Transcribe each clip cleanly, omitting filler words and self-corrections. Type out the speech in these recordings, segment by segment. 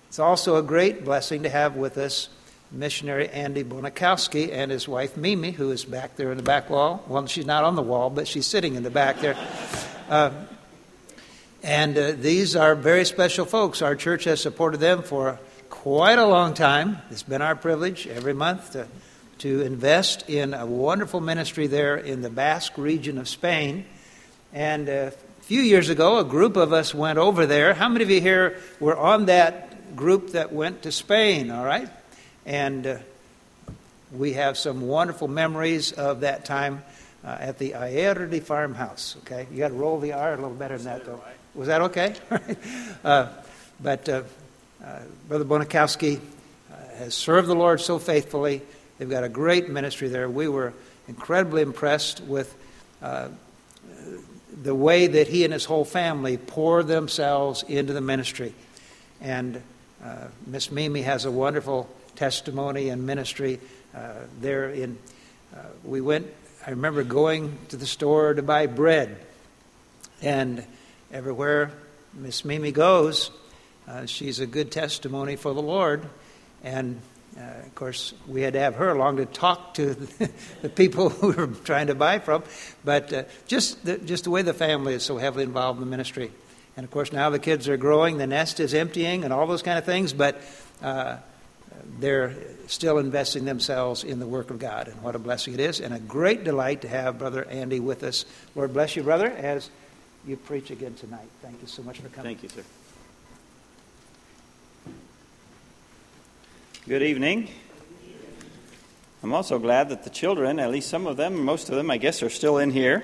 It's also a great blessing to have with us missionary Andy Bonikowski and his wife Mimi, who is back there in the back wall. Well, she's not on the wall, but she's sitting in the back there. These are very special folks. Our church has supported them for quite a long time. It's been our privilege every month to invest in a wonderful ministry there in the Basque region of Spain. And a few years ago, a group of us went over there. How many of you here were on that group that went to Spain, all right? And we have some wonderful memories of that time at the Ayerdi farmhouse, okay? You got to roll the R a little better than that, though. Was that okay? But Brother Bonikowski has served the Lord so faithfully. They've got a great ministry there. We were incredibly impressed with the way that he and his whole family pour themselves into the ministry. And Miss Mimi has a wonderful testimony and ministry there. We went, I remember going to the store to buy bread, and everywhere Miss Mimi goes, she's a good testimony for the Lord. And of course, we had to have her along to talk to the people who we were trying to buy from. But just the way the family is so heavily involved in the ministry. And of course, now the kids are growing, the nest is emptying, and all those kind of things. But they're still investing themselves in the work of God. And what a blessing it is. And a great delight to have Brother Andy with us. Lord bless you, brother, as you preach again tonight. Thank you so much for coming. Thank you, sir. Good evening. I'm also glad that the children, at least some of them, most of them, I guess, are still in here.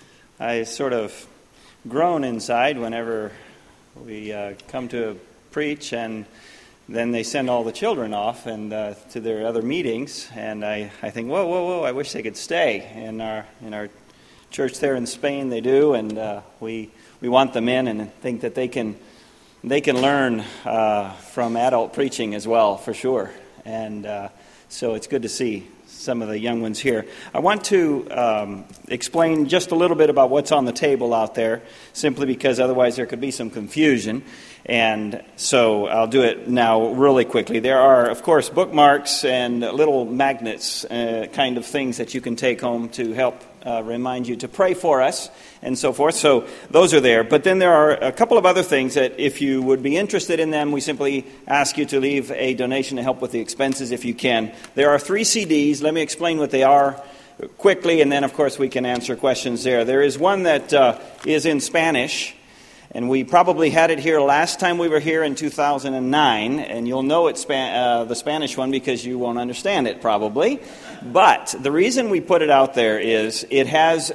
I sort of groan inside whenever we come to preach, and then they send all the children off and to their other meetings, and I think, whoa, I wish they could stay. In our church there in Spain, they do, and we want them in and think that they can learn from adult preaching as well, for sure. And so it's good to see some of the young ones here. I want to explain just a little bit about what's on the table out there, simply because otherwise there could be some confusion. And so I'll do it now really quickly. There are, of course, bookmarks and little magnets, kind of things that you can take home to help remind you to pray for us and so forth. So those are there. But then there are a couple of other things that if you would be interested in them, we simply ask you to leave a donation to help with the expenses if you can. There are 3 CDs. Let me explain what they are quickly, and then, of course, we can answer questions there. There is one that is in Spanish, and we probably had it here last time we were here in 2009, and you'll know it's the Spanish one because you won't understand it probably. But the reason we put it out there is it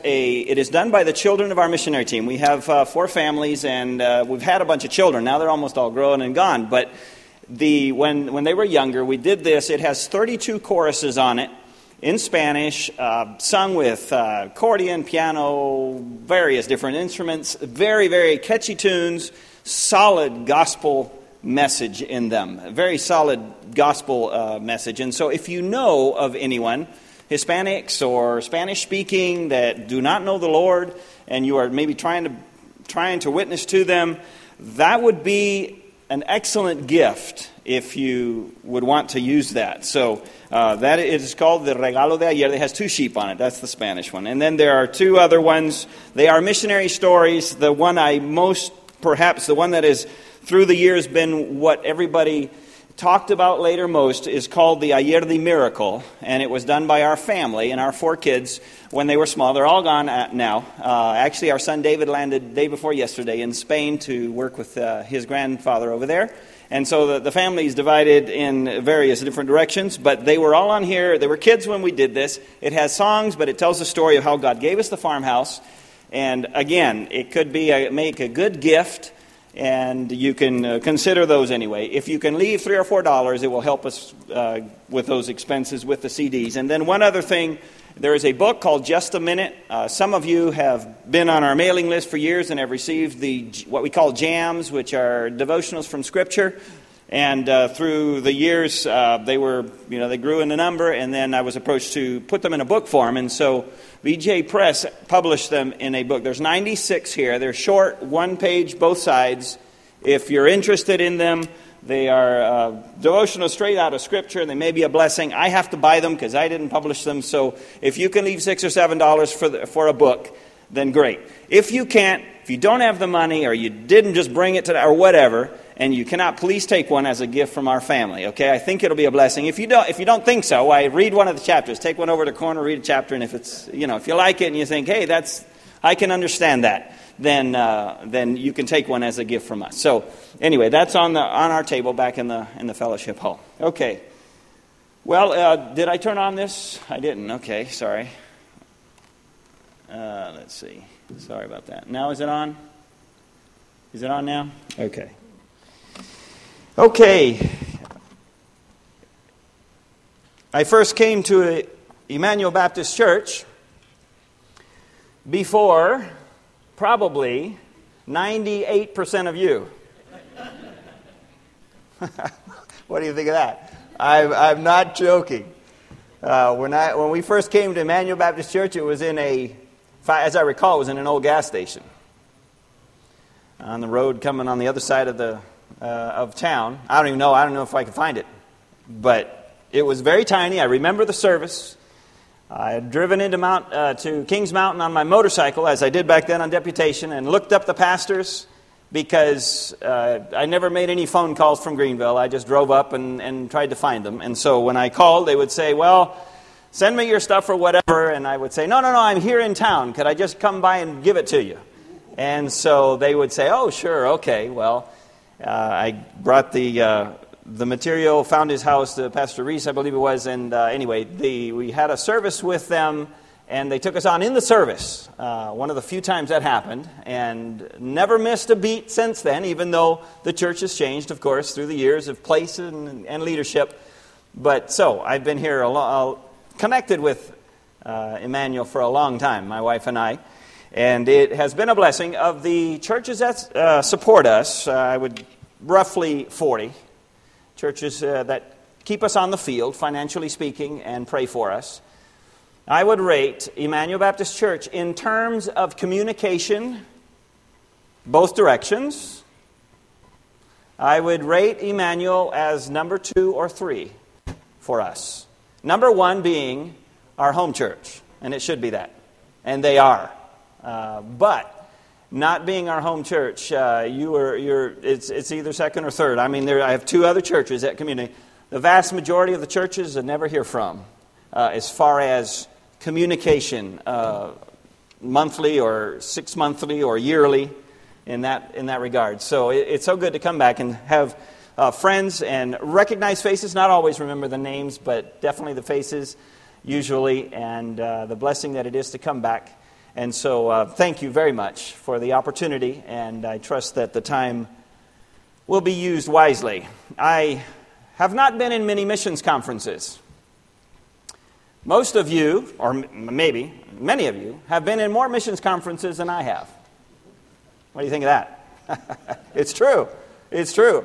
is done by the children of our missionary team. We have 4 families, and we've had a bunch of children. Now they're almost all grown and gone. But when they were younger, we did this. It has 32 choruses on it in Spanish, sung with accordion, piano, various different instruments, very, very catchy tunes, solid gospel message in them, a very solid gospel message. And so if you know of anyone, Hispanics or Spanish-speaking, that do not know the Lord, and you are maybe trying to witness to them, that would be an excellent gift if you would want to use that. So that is called the Regalo de Ayer. It has 2 sheep on it. That's the Spanish one. And then there are 2 other ones. They are missionary stories. The one the one that is through the years been what everybody talked about later most is called the Ayerdi Miracle, and it was done by our family and our 4 kids when they were small. They're all gone now. Actually, our son David landed day before yesterday in Spain to work with his grandfather over there. And so the family is divided in various different directions, but they were all on here. They were kids when we did this. It has songs, but it tells the story of how God gave us the farmhouse. And again, it could be make a good gift, and you can consider those anyway. If you can leave $3 or $4, it will help us with those expenses with the CDs. And then one other thing, there is a book called Just a Minute. Some of you have been on our mailing list for years and have received what we call jams, which are devotionals from Scripture. And through the years, they grew in the number, and then I was approached to put them in a book form. And so VJ Press published them in a book. There's 96 here. They're short, 1 page, both sides. If you're interested in them, They are devotional straight out of Scripture, and they may be a blessing. I have to buy them because I didn't publish them. So if you can leave $6 or $7 for a book, then great. If you can't, if you don't have the money, or you didn't just bring it to, or whatever, and you cannot, please take one as a gift from our family. Okay, I think it'll be a blessing. If you don't think so, I read one of the chapters. Take one over to the corner, read a chapter, and if it's, if you like it and you think, hey, I can understand that, then you can take one as a gift from us. So anyway, that's on our table back in the fellowship hall. Okay. Well, did I turn on this? I didn't. Okay, sorry. Let's see. Sorry about that. Now is it on? Is it on now? Okay. Okay. I first came to Emmanuel Baptist Church before probably 98% of you. What do you think of that? I'm not joking. When we first came to Emmanuel Baptist Church, it was as I recall, it was in an old gas station on the road coming on the other side of town. I don't know if I can find it, but it was very tiny. I remember the service. I had driven into to Kings Mountain on my motorcycle, as I did back then on deputation, and looked up the pastors because I never made any phone calls from Greenville. I just drove up and tried to find them. And so when I called, they would say, well, send me your stuff or whatever. And I would say, no, I'm here in town. Could I just come by and give it to you? And so they would say, oh, sure, okay. Well, I brought the material, found his house, Pastor Reese, I believe it was, and anyway, we had a service with them, and they took us on in the service, one of the few times that happened, and never missed a beat since then, even though the church has changed, of course, through the years of place and leadership. But so, I've been here connected with Emmanuel for a long time, my wife and I, and it has been a blessing. Of the churches that support us, I would roughly 40 churches that keep us on the field, financially speaking, and pray for us. I would rate Emmanuel Baptist Church in terms of communication, both directions. I would rate Emmanuel as number 2 or 3 for us. Number 1 being our home church, and it should be that, and they are. But not being our home church, it's either second or third. I mean, I have 2 other churches at Community. The vast majority of the churches I never hear from, as far as communication, monthly or 6 monthly or yearly, in that regard. So it's so good to come back and have friends and recognize faces. Not always remember the names, but definitely the faces usually, and the blessing that it is to come back. And so thank you very much for the opportunity, and I trust that the time will be used wisely. I have not been in many missions conferences. Most of you, or maybe many of you, have been in more missions conferences than I have. What do you think of that? It's true. It's true.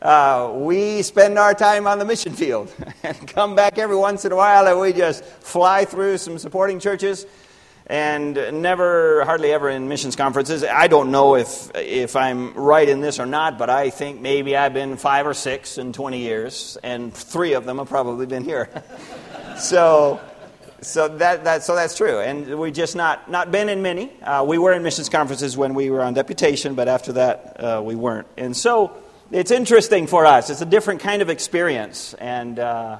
We spend our time on the mission field and come back every once in a while, and we just fly through some supporting churches. And hardly ever in missions conferences. I don't know if I'm right in this or not, but I think maybe I've been 5 or 6 in 20 years, and 3 of them have probably been here. So that's true. And we just not been in many. We were in missions conferences when we were on deputation, but after that we weren't. And so it's interesting for us. It's a different kind of experience, and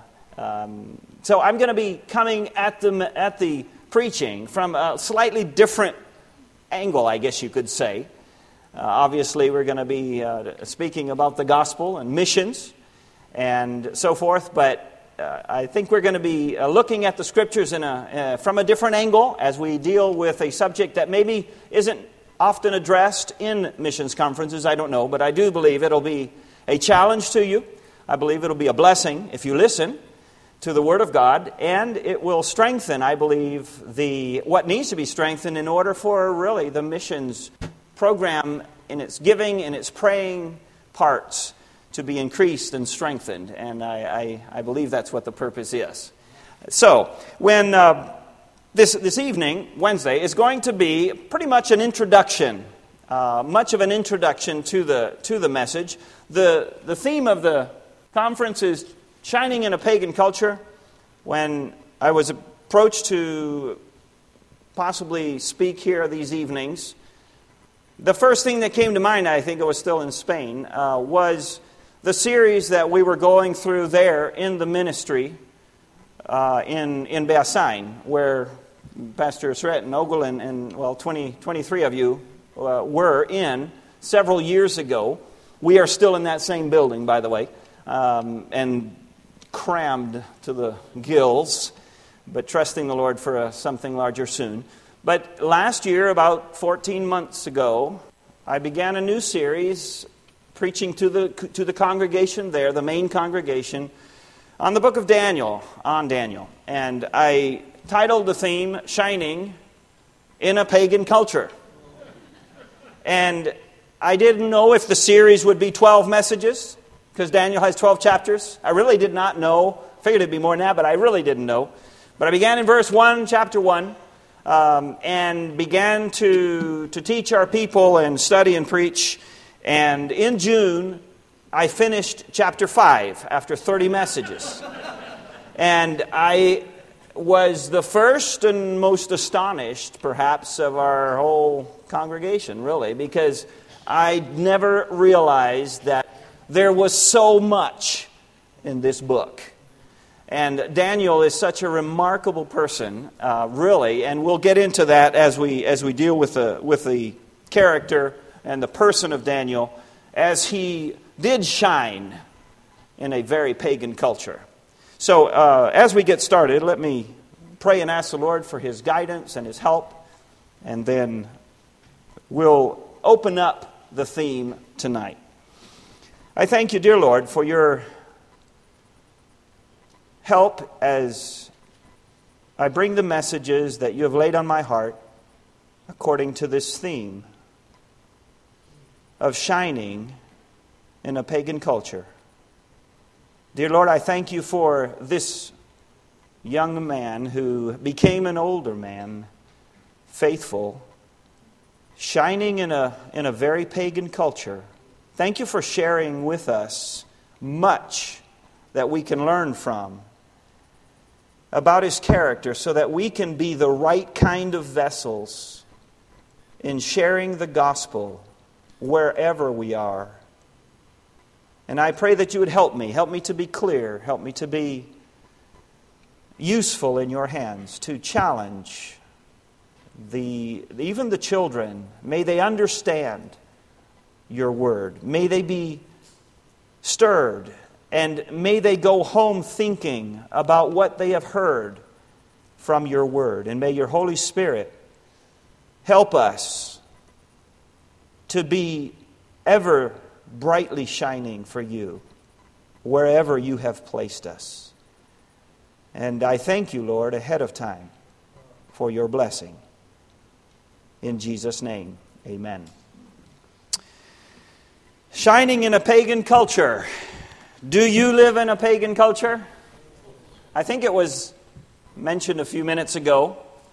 so I'm going to be coming at the preaching from a slightly different angle, I guess you could say. Obviously, we're going to be speaking about the gospel and missions and so forth, but I think we're going to be looking at the Scriptures from a different angle as we deal with a subject that maybe isn't often addressed in missions conferences. I don't know, but I do believe it'll be a challenge to you. I believe it'll be a blessing if you listen to the Word of God, and it will strengthen, I believe, what needs to be strengthened in order for really the missions program in its giving and its praying parts to be increased and strengthened, and I believe that's what the purpose is. So, when this evening, Wednesday, is going to be pretty much an introduction much of an introduction to the message. The theme of the conference is shining in a pagan culture. When I was approached to possibly speak here these evenings, the first thing that came to mind, I think it was still in Spain, was the series that we were going through there in the ministry in Beasain, where Pastor Sret and Ogle and 23 of you were in several years ago. We are still in that same building, by the way, and crammed to the gills, but trusting the Lord for something larger soon. But last year, about 14 months ago, I began a new series preaching to the congregation there, the main congregation, on the book of Daniel, on Daniel. And I titled the theme, Shining in a Pagan Culture. And I didn't know if the series would be 12 messages, because Daniel has 12 chapters. I really did not know. I figured it'd be more than that, but I really didn't know. But I began in verse 1, chapter 1, and began to teach our people and study and preach. And in June, I finished chapter 5 after 30 messages. And I was the first and most astonished, perhaps, of our whole congregation, really, because I never realized that there was so much in this book. And Daniel is such a remarkable person, really, and we'll get into that as we deal with the character and the person of Daniel, as he did shine in a very pagan culture. So, as we get started, let me pray and ask the Lord for His guidance and His help, and then we'll open up the theme tonight. I thank you, dear Lord, for your help as I bring the messages that you have laid on my heart according to this theme of shining in a pagan culture. Dear Lord, I thank you for this young man who became an older man, faithful, shining in a very pagan culture. Thank you for sharing with us much that we can learn from about his character, so that we can be the right kind of vessels in sharing the gospel wherever we are. And I pray that you would help me to be clear, help me to be useful in your hands, to challenge even the children. May they understand your word. May they be stirred, and may they go home thinking about what they have heard from your word. And may your Holy Spirit help us to be ever brightly shining for you wherever you have placed us. And I thank you, Lord, ahead of time for your blessing. In Jesus' name, amen. Shining in a pagan culture. Do you live in a pagan culture? I think it was mentioned a few minutes ago.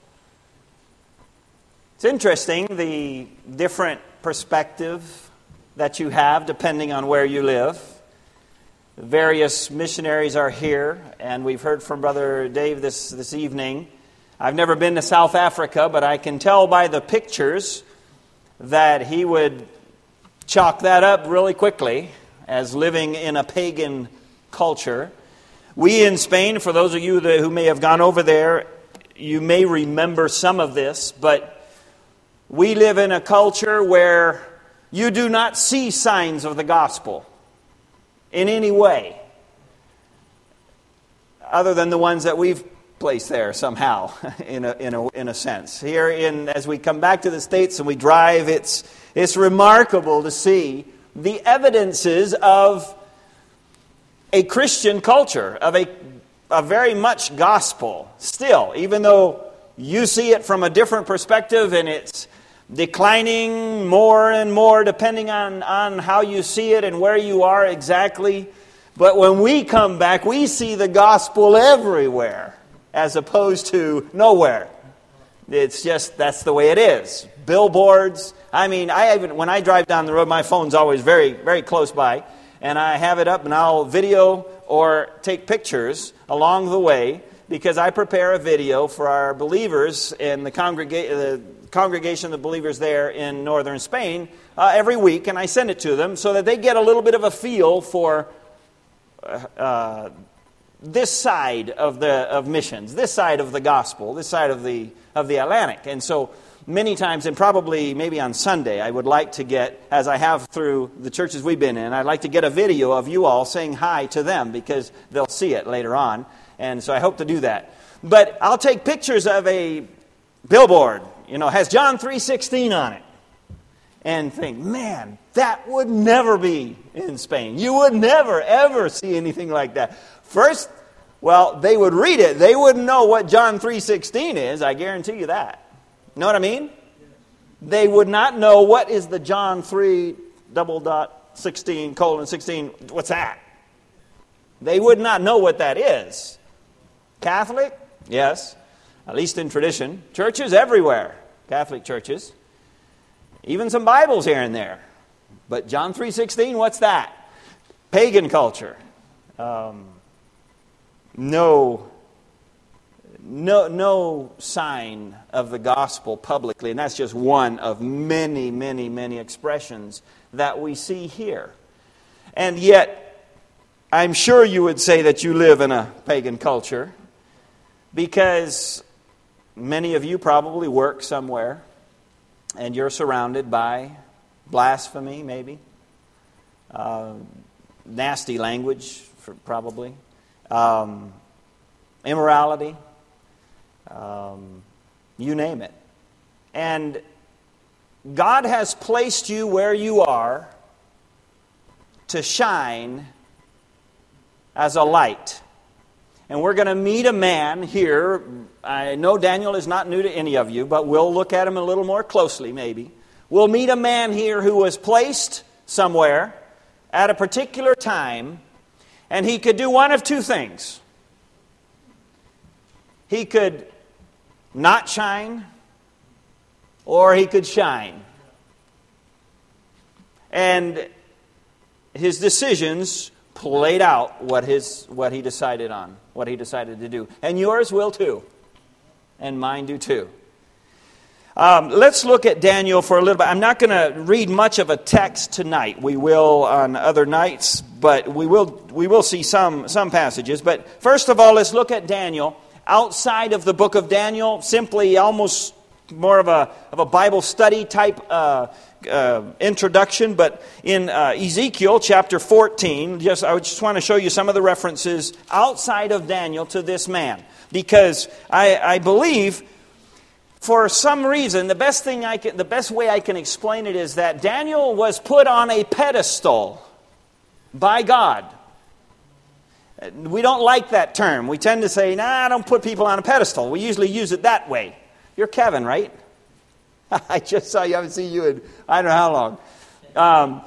It's interesting, the different perspective that you have depending on where you live. Various missionaries are here, and we've heard from Brother Dave this evening. I've never been to South Africa, but I can tell by the pictures that he would chalk that up really quickly as living in a pagan culture. We in Spain, for those of you who may have gone over there, you may remember some of this, but we live in a culture where you do not see signs of the gospel in any way, other than the ones that we've placed there somehow, in a sense. Here, as we come back to the States and we drive, it's remarkable to see the evidences of a Christian culture, of a very much gospel still, even though you see it from a different perspective and it's declining more and more depending on how you see it and where you are exactly. But when we come back, we see the gospel everywhere as opposed to nowhere. It's just, that's the way it is. Billboards. I mean, when I drive down the road, my phone's always very, very close by. And I have it up and I'll video or take pictures along the way because I prepare a video for our believers in the congregation of believers there in northern Spain every week. And I send it to them so that they get a little bit of a feel for this side of missions, this side of the gospel, this side of the Atlantic. And so many times, and probably maybe on Sunday, I would like to get, as I have through the churches we've been in, I'd like to get a video of you all saying hi to them because they'll see it later on. And so I hope to do that. But I'll take pictures of a billboard, has John 3:16 on it. And think, man, that would never be in Spain. You would never, ever see anything like that. First, well, they would read it. They wouldn't know what John 3:16 is. I guarantee you that. Know what I mean? They would not know what is the John 3:16:16. What's that? They would not know what that is. Catholic? Yes. At least in tradition. Churches everywhere. Catholic churches. Even some Bibles here and there. But John 3:16, what's that? Pagan culture. No sign of the gospel publicly. And that's just one of many, many, many expressions that we see here. And yet, I'm sure you would say that you live in a pagan culture because many of you probably work somewhere and you're surrounded by blasphemy, maybe. Nasty language, probably. Immorality. You name it. And God has placed you where you are to shine as a light. And we're going to meet a man here. I know Daniel is not new to any of you, but we'll look at him a little more closely maybe. We'll meet a man here who was placed somewhere at a particular time, and he could do one of two things. He could not shine, or he could shine. And his decisions played out what he decided on, what he decided to do. And yours will too. And mine do too. Let's look at Daniel for a little bit. I'm not going to read much of a text tonight. We will on other nights, but we will see some passages. But first of all, let's look at Daniel. Outside of the book of Daniel, simply almost more of a Bible study type introduction. But in Ezekiel chapter 14, I just want to show you some of the references outside of Daniel to this man. Because I believe, for some reason, the best way I can explain it is that Daniel was put on a pedestal by God. We don't like that term. We tend to say, I don't put people on a pedestal. We usually use it that way. You're Kevin, right? I just saw you. I haven't seen you in I don't know how long.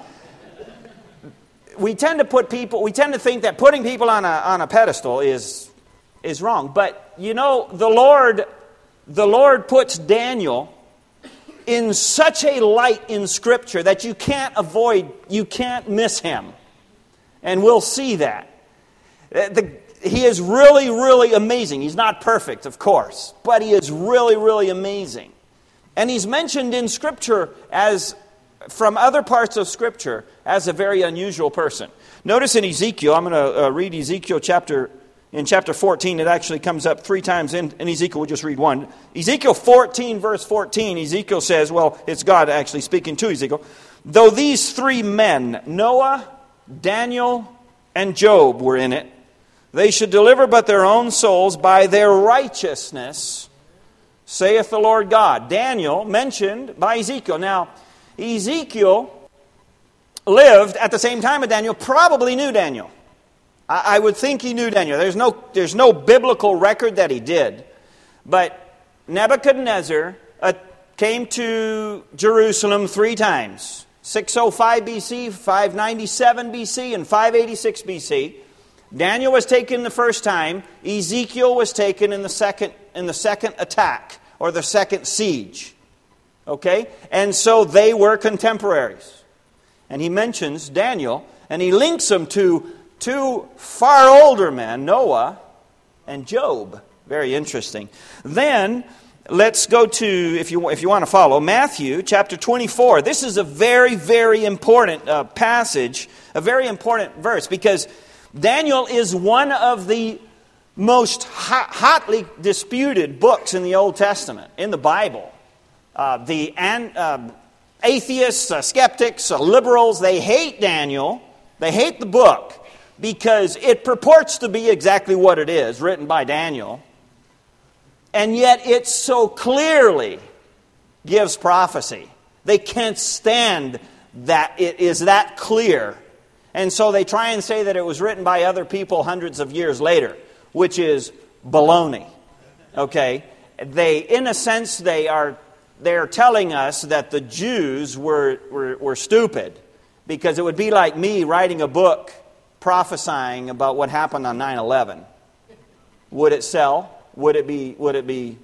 We tend to think that putting people on a pedestal is wrong. But the Lord puts Daniel in such a light in Scripture that you can't miss him. And we'll see that. He is really, really amazing. He's not perfect, of course, but he is really, really amazing. And he's mentioned in Scripture from other parts of Scripture as a very unusual person. Notice in Ezekiel, I'm going to read Ezekiel chapter 14. It actually comes up 3 times in Ezekiel. We'll just read one. Ezekiel 14, verse 14, Ezekiel says, well, it's God actually speaking to Ezekiel. Though these 3 men, Noah, Daniel, and Job were in it, they should deliver but their own souls by their righteousness, saith the Lord God. Daniel mentioned by Ezekiel. Now, Ezekiel lived at the same time as Daniel, probably knew Daniel. I would think he knew Daniel. There's no biblical record that he did. But Nebuchadnezzar came to Jerusalem 3 times. 605 BC, 597 BC, and 586 BC. Daniel was taken the first time. Ezekiel was taken in the second attack, or the second siege. Okay? And so they were contemporaries. And he mentions Daniel, and he links them to two far older men, Noah and Job. Very interesting. Then, let's go to, if you want to follow, Matthew chapter 24. This is a very, very important passage, a very important verse, because Daniel is one of the most hotly disputed books in the Old Testament, in the Bible. Atheists, skeptics, liberals, they hate Daniel. They hate the book because it purports to be exactly what it is, written by Daniel. And yet it so clearly gives prophecy. They can't stand that it is that clear. And so they try and say that it was written by other people hundreds of years later, which is baloney. Okay? In a sense, they're telling us that the Jews were stupid, because it would be like me writing a book prophesying about what happened on 9/11. Would it sell? Would it be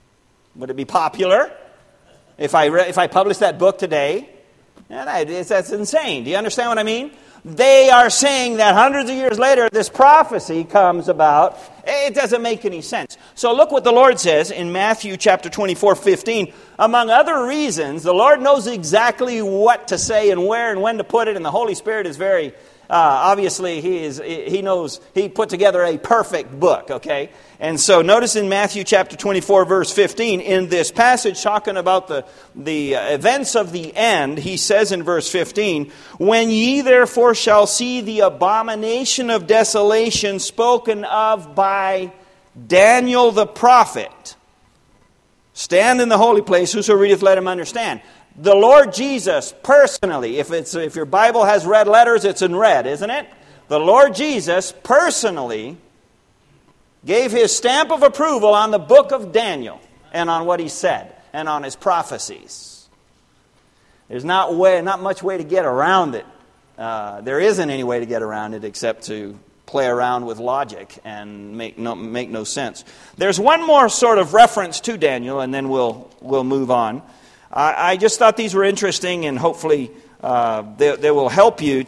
popular if I published that book today? That's insane. Do you understand what I mean? They are saying that hundreds of years later, this prophecy comes about. It doesn't make any sense. So look what the Lord says in Matthew chapter 24:15. Among other reasons, the Lord knows exactly what to say and where and when to put it, and the Holy Spirit is very obviously he knows. He put together a perfect book. Okay, and so notice in Matthew chapter 24 verse 15, in this passage talking about the events of the end, he says in verse 15, "When ye therefore shall see the abomination of desolation spoken of by Daniel the prophet, stand in the holy place, whoso readeth, let him understand." The Lord Jesus personally, if your Bible has red letters, it's in red, isn't it? The Lord Jesus personally gave his stamp of approval on the book of Daniel and on what he said and on his prophecies. There's not much way to get around it. There isn't any way to get around it except to play around with logic and make no sense. There's one more sort of reference to Daniel, and then we'll move on. I just thought these were interesting, and hopefully they will help you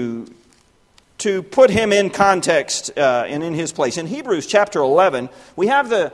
to put him in context and in his place. In Hebrews chapter 11, we have the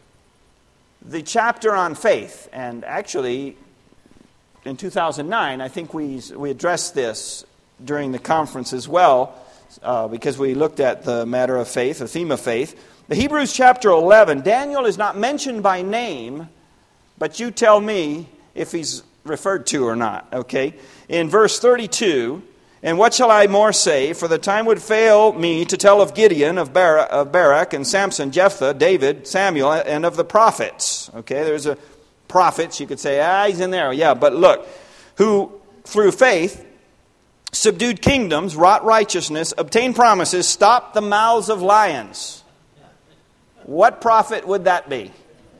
chapter on faith, and actually in 2009, I think we addressed this during the conference as well, because we looked at the matter of faith, the theme of faith. The Hebrews chapter 11, Daniel is not mentioned by name, but you tell me if he's referred to or not, okay? In verse 32, "And what shall I more say? For the time would fail me to tell of Gideon, of Barak, and Samson, Jephthah, David, Samuel, and of the prophets." Okay, there's a prophets. You could say, he's in there. Yeah, but look, who through faith subdued kingdoms, wrought righteousness, obtained promises, stopped the mouths of lions. What prophet would that be?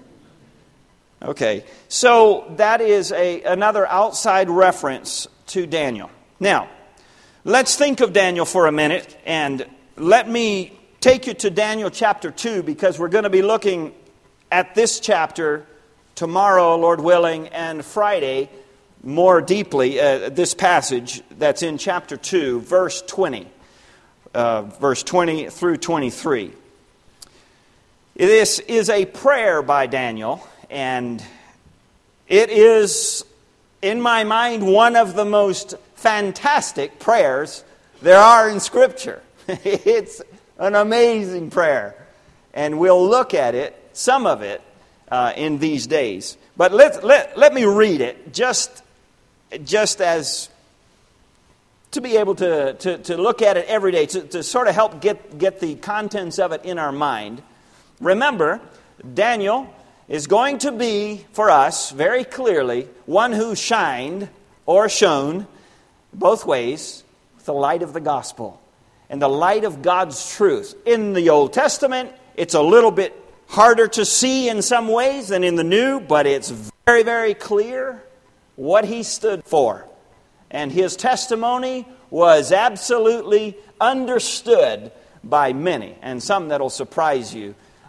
Okay, so that is another outside reference to Daniel. Now, let's think of Daniel for a minute, and let me take you to Daniel chapter 2, because we're going to be looking at this chapter tomorrow, Lord willing, and Friday more deeply, this passage that's in chapter 2, verse 20. Verse 20 through 23. This is a prayer by Daniel, and it is, in my mind, one of the most fantastic prayers there are in Scripture. It's an amazing prayer, and we'll look at it, some of it, in these days. But let me read it, just as to be able to look at it every day, to sort of help get the contents of it in our mind. Remember, Daniel is going to be, for us, very clearly, one who shined or shone both ways with the light of the gospel and the light of God's truth. In the Old Testament, it's a little bit harder to see in some ways than in the New, but it's very, very clear what he stood for. And his testimony was absolutely understood by many, and some that'll surprise you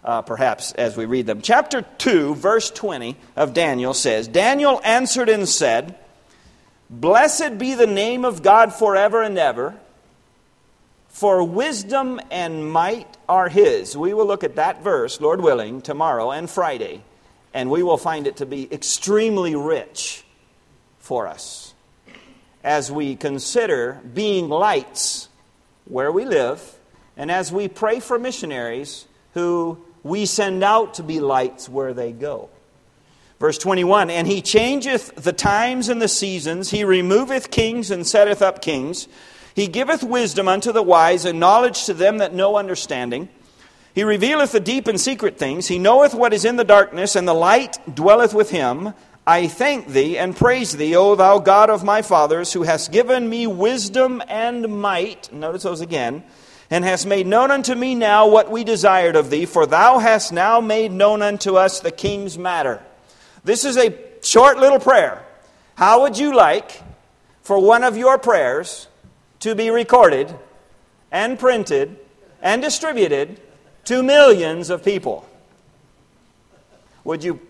perhaps, as we read them. Chapter 2, verse 20 of Daniel says, Daniel answered and said, Blessed be the name of God forever and ever, for wisdom and might are His. We will look at that verse, Lord willing, tomorrow and Friday, and we will find it to be extremely rich for us as we consider being lights where we live, and as we pray for missionaries who we send out to be lights where they go. Verse 21, And He changeth the times and the seasons, He removeth kings and setteth up kings. He giveth wisdom unto the wise, and knowledge to them that know understanding. He revealeth the deep and secret things. He knoweth what is in the darkness, and the light dwelleth with Him. I thank Thee and praise Thee, O Thou God of my fathers, who hast given me wisdom and might. Notice those again. And hast made known unto me now what we desired of Thee, for Thou hast now made known unto us the king's matter. This is a short little prayer. How would you like for one of your prayers to be recorded and printed and distributed to millions of people? Would you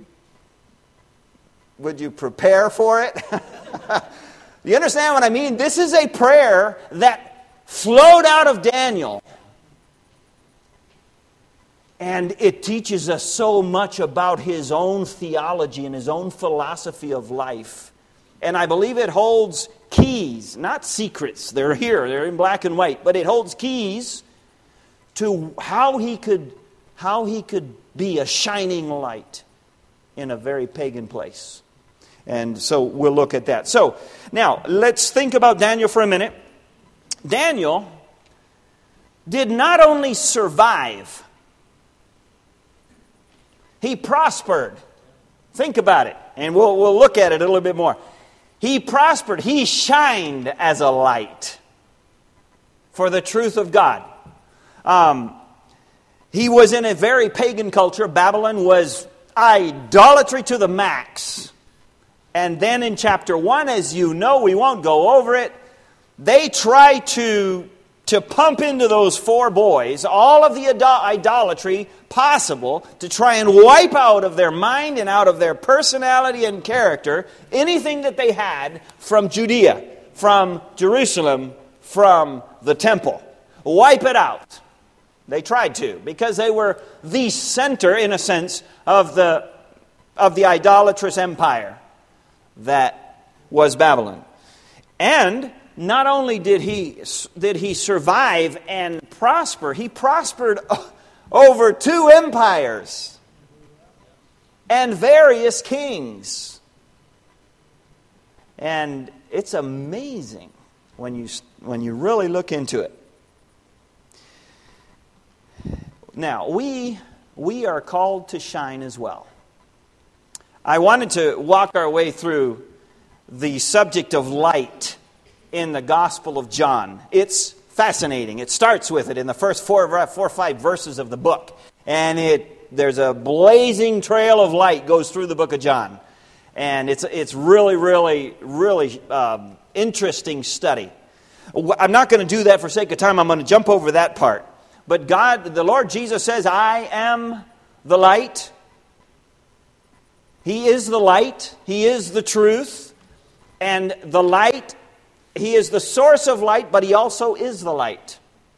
prepare for it? You understand what I mean? This is a prayer that flowed out of Daniel. And it teaches us so much about his own theology and his own philosophy of life. And I believe it holds keys, not secrets. They're here, they're in black and white. But it holds keys to how he could be a shining light in a very pagan place. And so we'll look at that. So now let's think about Daniel for a minute. Daniel did not only survive, he prospered. Think about it, and we'll look at it a little bit more. He prospered. He shined as a light for the truth of God. He was in a very pagan culture. Babylon was idolatry to the max. And then in chapter 1, as you know, we won't go over it, they try to pump into those 4 boys all of the idolatry possible to try and wipe out of their mind and out of their personality and character anything that they had from Judea, from Jerusalem, from the temple. Wipe it out. They tried to, because they were the center, in a sense, of the idolatrous empire that was Babylon. And not only did he survive and prosper, he prospered over 2 empires and various kings. And it's amazing when you really look into it. Now, we are called to shine as well. I wanted to walk our way through the subject of light in the Gospel of John. It's fascinating. It starts with it in the first 4 or 5 verses of the book. And there's a blazing trail of light goes through the book of John. And it's really, really, really interesting study. I'm not going to do that for sake of time. I'm going to jump over that part. But the Lord Jesus says, I am the light. He is the light. He is the truth. And the light, He is the source of light, but He also is the light.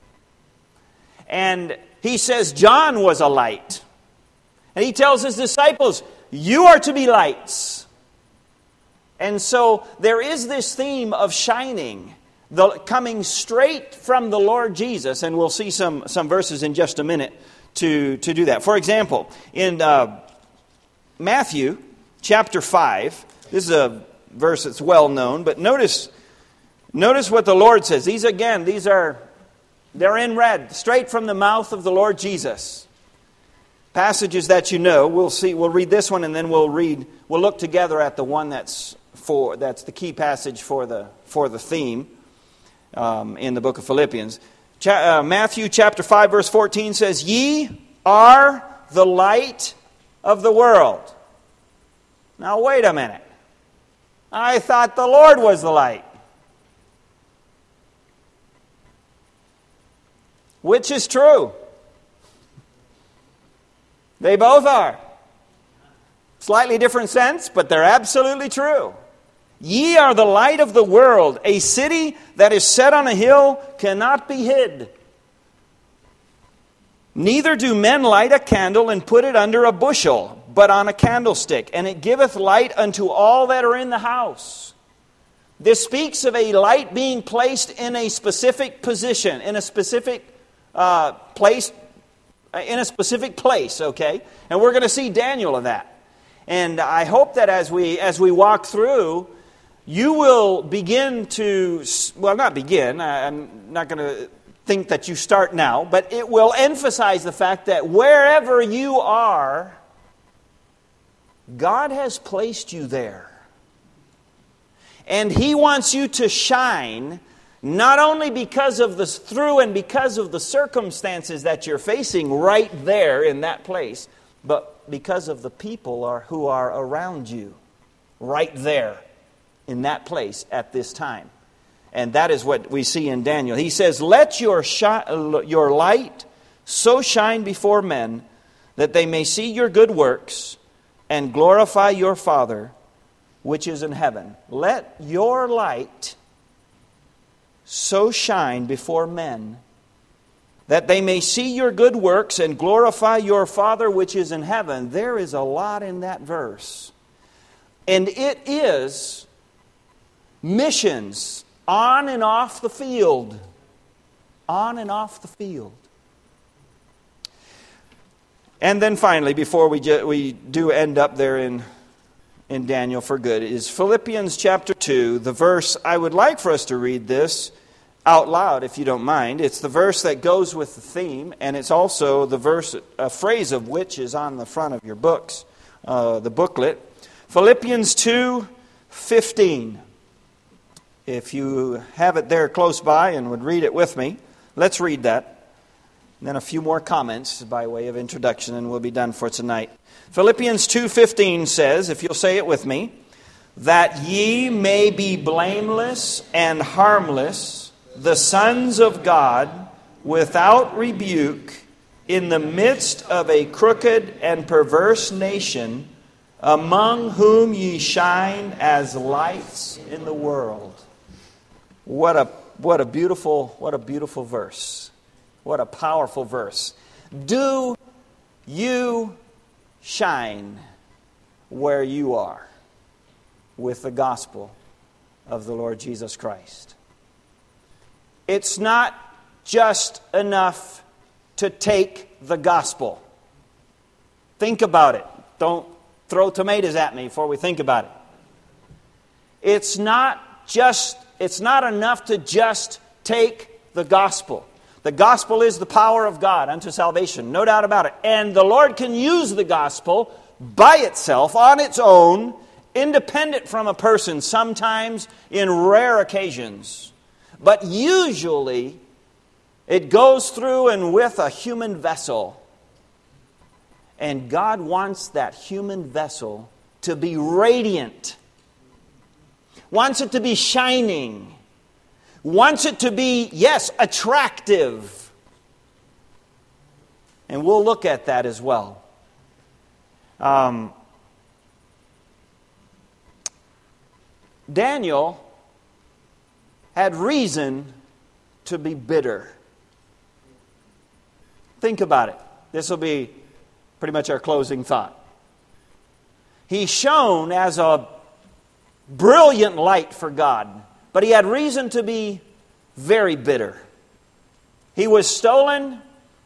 And He says John was a light. And He tells His disciples, you are to be lights. And so there is this theme of shining, coming straight from the Lord Jesus. And we'll see some verses in just a minute to do that. For example, in Matthew chapter 5, this is a verse that's well known, but notice what the Lord says. They're in red, straight from the mouth of the Lord Jesus. Passages that you know. We'll read this one, and then we'll look together at the one that's the key passage for the theme in the book of Philippians. Matthew chapter 5 verse 14 says, Ye are the light of the world. Now wait a minute. I thought the Lord was the light. Which is true? They both are. Slightly different sense, but they're absolutely true. Ye are the light of the world. A city that is set on a hill cannot be hid. Neither do men light a candle and put it under a bushel, but on a candlestick, and it giveth light unto all that are in the house. This speaks of a light being placed in a specific position, in a specific place, okay? And we're going to see Daniel of that. And I hope that as we walk through, you will begin to, well, not begin, I'm not going to think that you start now, but it will emphasize the fact that wherever you are, God has placed you there. And He wants you to shine, not only because of the circumstances that you're facing right there in that place, but because of the people who are around you right there in that place at this time. And that is what we see in Daniel. He says, let your light so shine before men that they may see your good works and glorify your Father which is in heaven. Let your light so shine before men that they may see your good works and glorify your Father which is in heaven. There is a lot in that verse. And it is missions on and off the field. On and off the field. And then finally, before we do end up there in Daniel for good, is Philippians chapter 2, the verse, I would like for us to read this out loud if you don't mind. It's the verse that goes with the theme, and it's also the verse, a phrase of which is on the front of your books, the booklet. Philippians 2:15. If you have it there close by and would read it with me, let's read that. And then a few more comments by way of introduction, and we'll be done for tonight. Philippians 2:15 says, if you'll say it with me, that ye may be blameless and harmless, the sons of God, without rebuke, in the midst of a crooked and perverse nation, among whom ye shine as lights in the world. What a beautiful verse. What a powerful verse. Do you shine where you are with the gospel of the Lord Jesus Christ? It's not just enough to take the gospel. Think about it. Don't throw tomatoes at me before we think about it. It's not enough to just take the gospel. The gospel is the power of God unto salvation, no doubt about it. And the Lord can use the gospel by itself, on its own, independent from a person, sometimes in rare occasions. But usually, it goes through and with a human vessel. And God wants that human vessel to be radiant. Wants it to be shining. Wants it to be, yes, attractive. And we'll look at that as well. Daniel had reason to be bitter. Think about it. This will be pretty much our closing thought. He shone as a brilliant light for God, but he had reason to be very bitter. He was stolen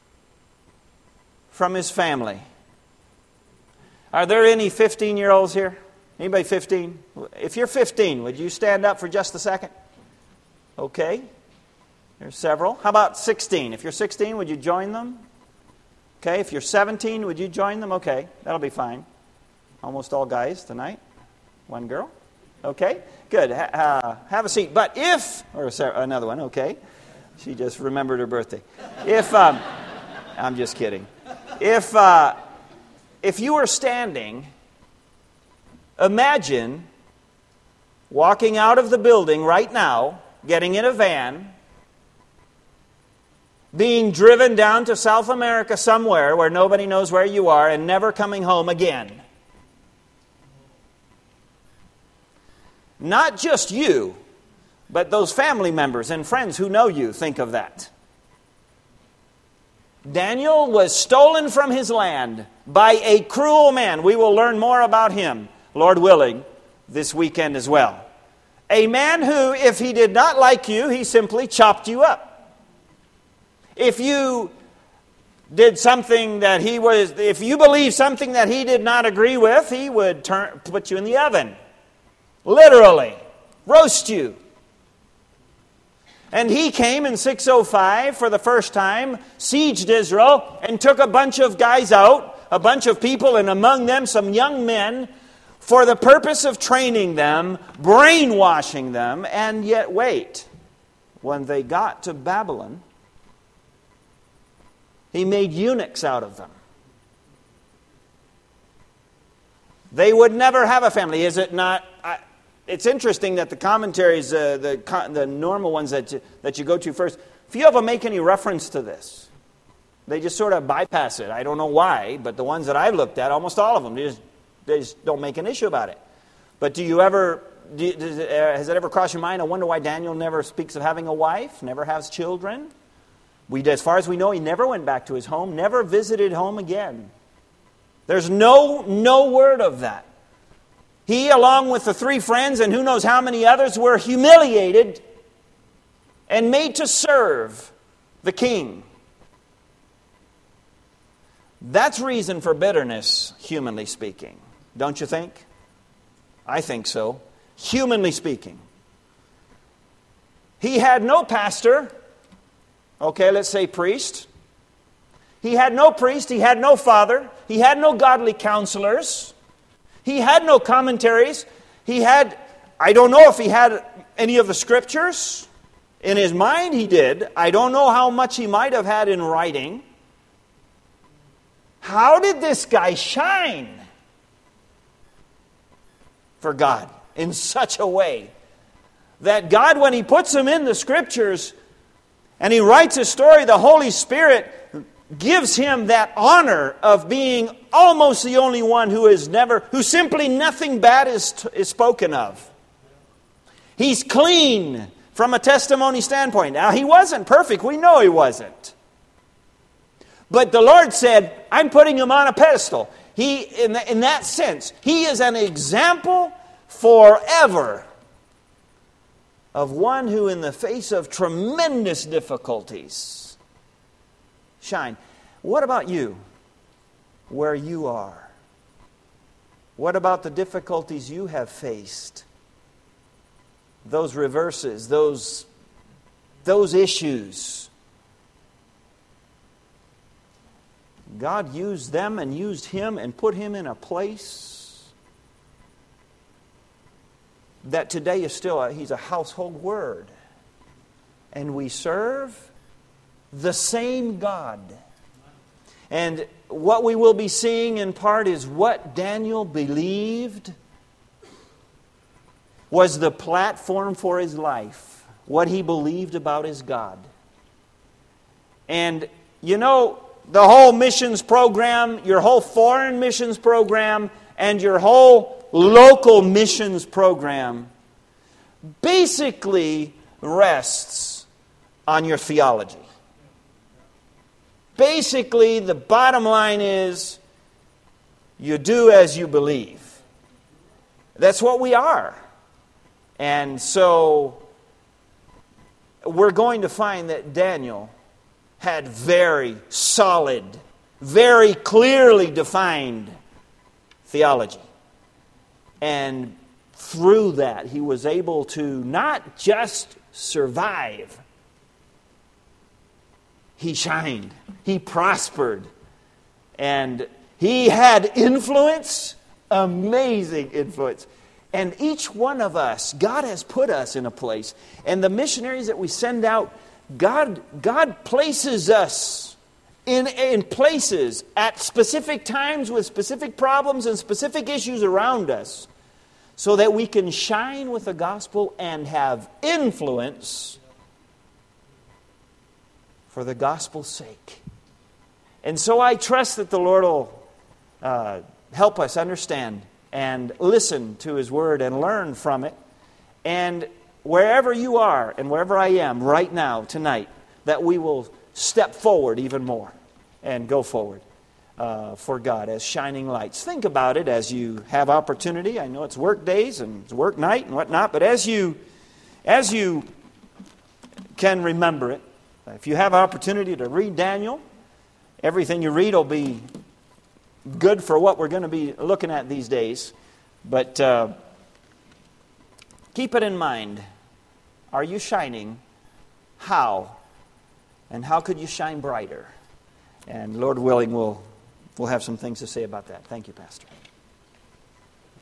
from his family. Are there any 15-year-olds here? Anybody 15? If you're 15, would you stand up for just a second? Okay. There's several. How about 16? If you're 16, would you join them? Okay. If you're 17, would you join them? Okay. That'll be fine. Almost all guys tonight. One girl. Okay. Good. Have a seat. But if, or another one, okay. She just remembered her birthday. If, I'm just kidding. If you were standing, imagine walking out of the building right now, getting in a van, being driven down to South America somewhere where nobody knows where you are and never coming home again. Not just you, but those family members and friends who know you think of that. Daniel was stolen from his land by a cruel man. We will learn more about him, Lord willing, this weekend as well. A man who, if he did not like you, he simply chopped you up. If you did something that if you believed something that he did not agree with, he would put you in the oven. Literally. Roast you. And he came in 605 for the first time, sieged Israel, and took a bunch of guys out, a bunch of people, and among them some young men, for the purpose of training them, brainwashing them, and yet wait. When they got to Babylon, he made eunuchs out of them. They would never have a family. Is it not? It's interesting that the commentaries, the normal ones that you go to first, few of them make any reference to this. They just sort of bypass it. I don't know why, but the ones that I've looked at, almost all of them, they just don't make an issue about it. But has it ever crossed your mind? I wonder why Daniel never speaks of having a wife, never has children. As far as we know, he never went back to his home, never visited home again. There's no word of that. He, along with the 3 friends and who knows how many others, were humiliated and made to serve the king. That's reason for bitterness, humanly speaking. Don't you think? I think so. Humanly speaking. He had no pastor. Okay, let's say priest. He had no priest. He had no father. He had no godly counselors. He had no commentaries. I don't know if he had any of the scriptures. In his mind, he did. I don't know how much he might have had in writing. How did this guy shine for God in such a way that God, when He puts him in the scriptures and he writes a story, the Holy Spirit gives him that honor of being almost the only one who simply nothing bad is spoken of. He's clean from a testimony standpoint. Now, he wasn't perfect. We know he wasn't. But the Lord said, I'm putting him on a pedestal. In that sense, he is an example forever of one who, in the face of tremendous difficulties, shine. What about you? Where you are? What about the difficulties you have faced? Those reverses, those issues. God used them and used him and put him in a place that today is still, he's a household word. And we serve the same God. And what we will be seeing in part is what Daniel believed was the platform for his life. What he believed about his God. And you know, the whole missions program, your whole foreign missions program, and your whole local missions program basically rests on your theology. Basically, the bottom line is you do as you believe. That's what we are. And so we're going to find that Daniel had very solid, very clearly defined theology. And through that, he was able to not just survive. He shined. He prospered. And he had influence, amazing influence. And each one of us, God has put us in a place. And the missionaries that we send out, God places us in places at specific times with specific problems and specific issues around us so that we can shine with the gospel and have influence for the gospel's sake. And so I trust that the Lord will help us understand and listen to His Word and learn from it. And wherever you are and wherever I am right now, tonight, that we will step forward even more and go forward for God as shining lights. Think about it as you have opportunity. I know it's work days and it's work night and whatnot, but as you can remember it, if you have opportunity to read Daniel, everything you read will be good for what we're going to be looking at these days. But keep it in mind. Are you shining? How? And how could you shine brighter? And Lord willing, we'll have some things to say about that. Thank you, Pastor.